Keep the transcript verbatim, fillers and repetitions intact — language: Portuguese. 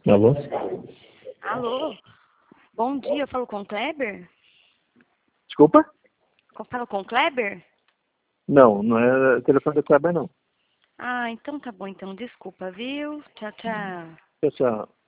Alô? Alô? Bom dia, eu falo com o Kleber? Desculpa? Eu falo com o Kleber? Não, não é telefone do Kleber, não. Ah, então tá bom, então desculpa, viu? Tchau, tchau. Tchau, tchau.